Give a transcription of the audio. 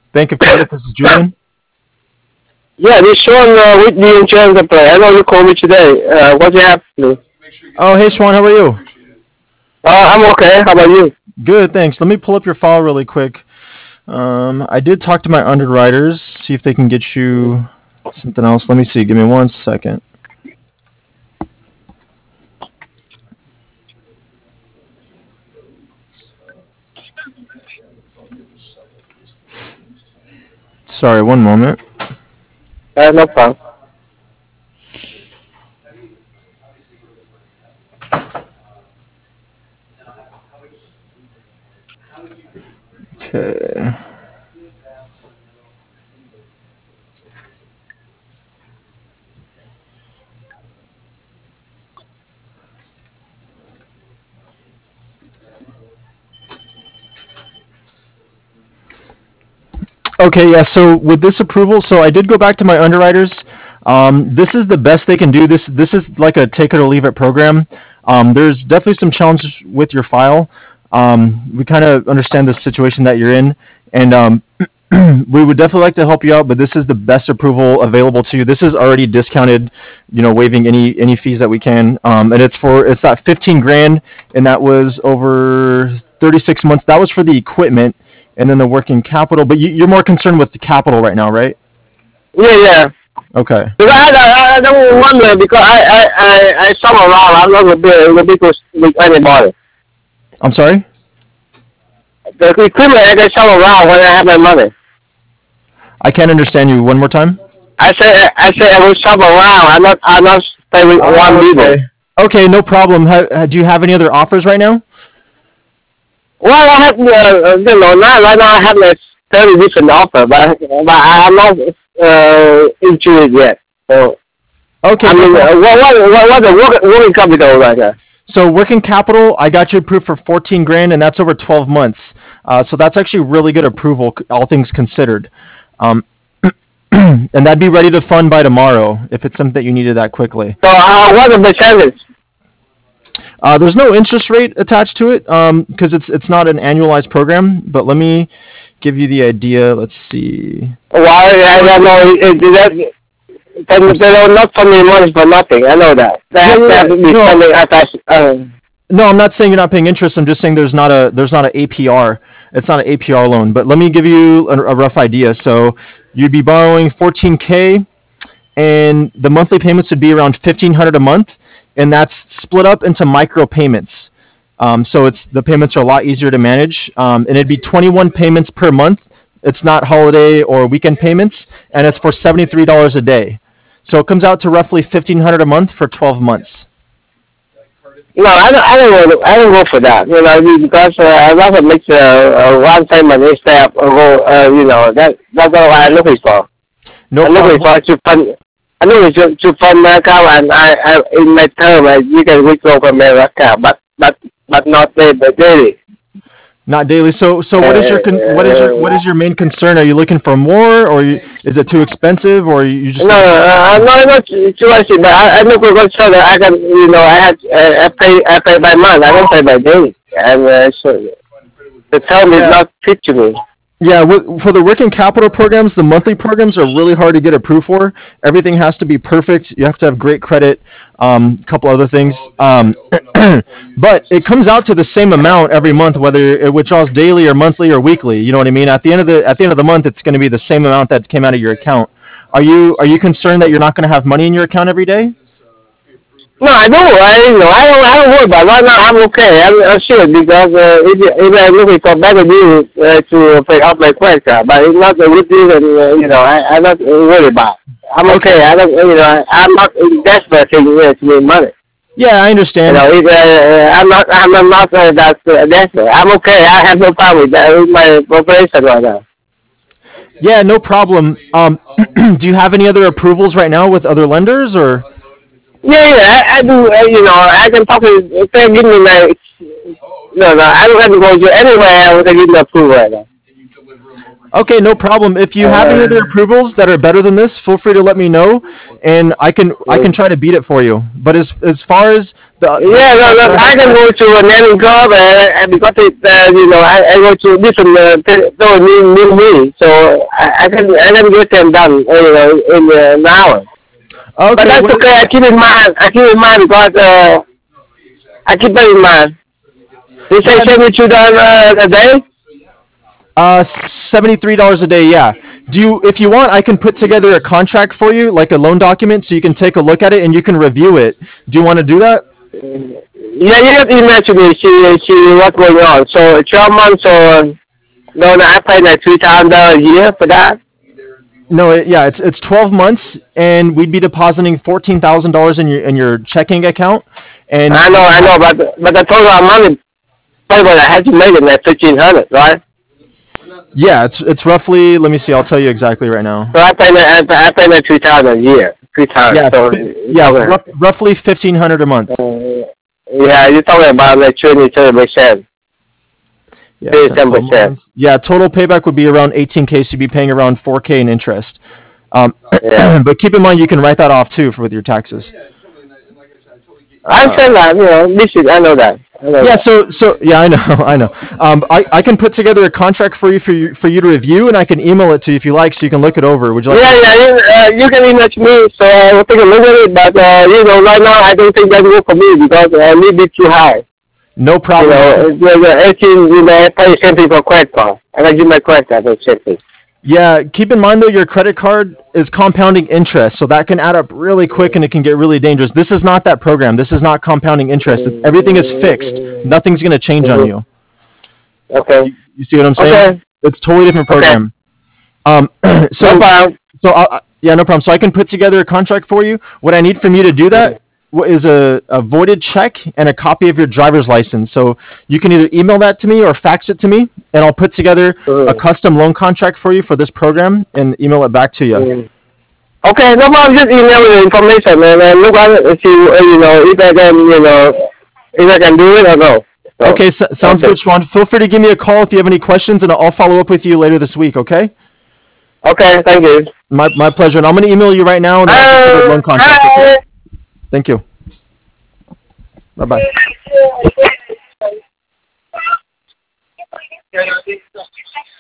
Bank of Canada. This is Julian. Yeah, this Sean with the insurance company. I know you called me today. What do you have to do? Oh, hey, Sean. How are you? I'm okay. How about you? Good, thanks. Let me pull up your file really quick. I did talk to my underwriters, see if they can get you something else. Let me see. Give me 1 second. Sorry, one moment. No problem. Okay. Okay, yeah. So with this approval, so I did go back to my underwriters. This is the best they can do. This is like a take it or leave it program. There's definitely some challenges with your file. We kind of understand the situation that you're in, and we would definitely like to help you out. But this is the best approval available to you. This is already discounted, waiving any fees that we can. And it's that 15 grand, and that was over 36 months. That was for the equipment and then the working capital. But you're more concerned with the capital right now, right? Yeah. Okay. Because I don't wonder because I shop around. I'm not the biggest with anybody. I'm sorry? The equipment I can shop around when I have my money. I can't understand you. One more time? I say I will shop around. I'm not staying with one Okay. people. Okay, no problem. Do you have any other offers right now? Well, I have not right now. I have like 30 different offer, but I'm not into it yet. So Okay, I no mean, problem. what the working capital right now? So working capital, I got you approved for 14 grand, and that's over 12 months. So that's actually really good approval, all things considered. Um, and that'd be ready to fund by tomorrow if it's something that you needed that quickly. So what the percentage? There's no interest rate attached to it because it's not an annualized program. But let me give you the idea. Let's see. Well, I don't know. They are not funding money for nothing. I know that. They have Yeah. to be No, spending as no, I'm not saying you're not paying interest. I'm just saying there's not an APR. It's not an APR loan. But let me give you a rough idea. So you'd be borrowing 14K, and the monthly payments would be around 1,500 a month, and that's split up into micro payments. So it's the payments are a lot easier to manage, and it'd be 21 payments per month. It's not holiday or weekend payments, and it's for $73 a day. So it comes out to roughly 1,500 a month for 12 months. no. I don't go for that. Because I rather make one payment instead of go. That's what I'm looking for. No I'm looking problem. for to fund. I'm looking to fund my account, and I in my term, you can withdraw from my account, but not daily. Not daily. So what is your main concern? Are you looking for more, or is it too expensive, or you just No, looking for? I'm not too much, but I look for good so that I can, I pay by month. I don't pay by day, and so the term is Yeah. not fit to me. Yeah, for the working capital programs, the monthly programs are really hard to get approved for. Everything has to be perfect. You have to have great credit, a couple other things. But it comes out to the same amount every month, whether it withdraws daily or monthly or weekly. You know what I mean? At the end of the month, it's going to be the same amount that came out of your account. Are you concerned that you're not going to have money in your account every day? No, I don't. I don't worry about it. Right now, I'm okay. I'm sure because if I'm looking for better deals to pay off my credit card, but it's not a good deal, and I'm not worried about it. I'm okay. Okay. I don't, I'm not desperate to make money. Yeah, I understand. I'm not that desperate. I'm okay. I have no problem with that with my operation right now. Yeah, no problem. Do you have any other approvals right now with other lenders, or? Yeah, I do. I can talk to. If they give me my. No, I don't have to go to anywhere. I will give me approval right now. Okay, no problem. If you have any other approvals that are better than this, feel free to let me know, and I can try to beat it for you. But as far as the Yeah, no, feedback that no, I I have can had, go to a nanny job and because I go to different new me, so I can get them done, in an hour. But okay, that's what okay. I keep in mind. I keep in mind because I keep that in mind. They say yeah, $72 a day. $73 a day. Yeah. If you want, I can put together a contract for you, like a loan document, so you can take a look at it and you can review it. Do you want to do that? Yeah, you have to email to me. See what's going on. So 12 months or no, no, I pay like $3,000 a year for that. No, yeah, it's 12 months, and we'd be depositing $14,000 in your checking account, and you I have, know, but the total amount probably I had to make it like 1,500, right? yeah, it's roughly. Let me see. I'll tell you exactly right now. So I pay like 3,000 a year, 3,000. Yeah, So you yeah, talking, roughly 1,500 a month. yeah, you're talking about like 27%, Yeah, 10, 12 37%. months. Yeah, total payback would be around 18K, so you'd be paying around 4K in interest. Yeah. But keep in mind you can write that off too with your taxes. I'm saying that, this is, I know that. I know Yeah, that. so yeah, I know, I know. I can put together a contract for you to review, and I can email it to you if you like, so you can look it over. Would you like me Yeah, to do yeah, that? you can email to me, so I will take a look at it, but, right now I don't think that will work for me because a little bit too high. No problem. The 18, I pay the same thing for credit card. I can give my credit card for the same thing. Yeah, keep in mind though, your credit card is compounding interest, so that can add up really quick, and it can get really dangerous. This is not that program. This is not compounding interest. Everything is fixed. Nothing's going to change on you. Okay. You see what I'm saying? Okay. It's a totally different Okay. program. No So problem. yeah, no problem. So I can put together a contract for you. What I need from you to do that is a voided check and a copy of your driver's license. So you can either email that to me or fax it to me, and I'll put together a Mm. custom loan contract for you for this program and email it back to you. Mm. Okay, no problem. Just email me the information, man, and look at it and see, if I can, if I can do it or no. So, Okay, that's sounds good, it. Sean. Feel free to give me a call if you have any questions, and I'll follow up with you later this week. Okay? Okay, thank you. My pleasure. And I'm going to email you right now, and then I'll get you the loan contract. Okay? Bye. Thank you. Bye bye. Bye.